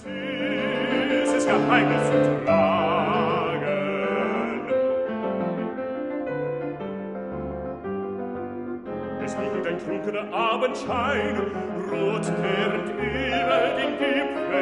süßes Geheimnis zu tragen. Es liegt ein trunkener Abendschein, rot kehrend über den Gipfel